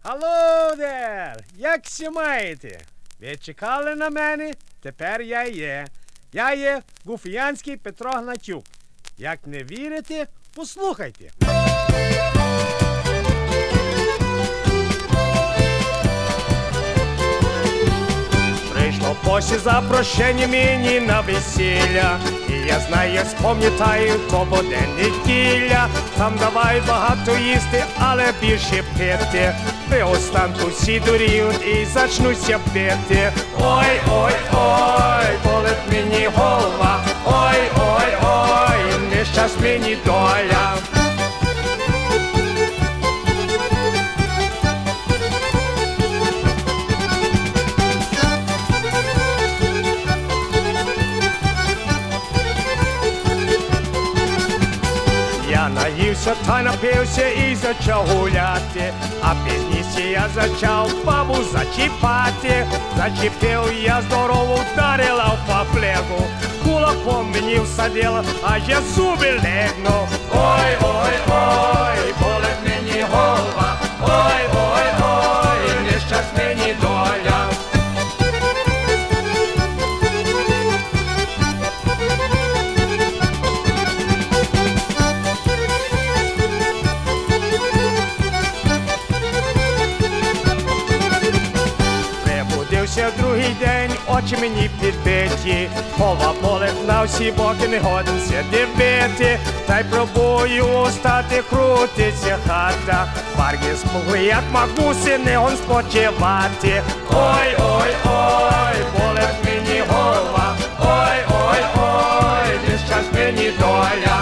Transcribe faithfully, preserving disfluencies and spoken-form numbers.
Hello there! Як сі маєте? Ви чекали на мене? Тепер я є. Я є Гуфіянський Петро Гнатюк. Як не вірите, послухайте. Прийшло посі запрошення мені на весілля, і я знаю, спам'ятаю, то буде неділя. Там давай багато їсти, але більше пити. При останку всі дуріють і зачнуться бити. Ой, ой, ой, болить мені голова. Ой, ой, ой, нещасть мені доля. Я наївся та напився і зачав гуляти, а пізніше я зачав бабу зачіпати. Зачепив я здорово, вдарила в паплегу, кулаком мені всадила, а я зуби легну. Ой, ой, ой, болить мені голова. Ой, ой, ой, нещасть мені доля. Другий день очі мені підбиті, голова болить на всі боки, не годинся дивити. Та й пробую стати, крутиться хата, барги спугли, як макуси, не гон спочивати. Ой, ой, ой, болить мені голова. Ой, ой, ой, нещасть мені доля.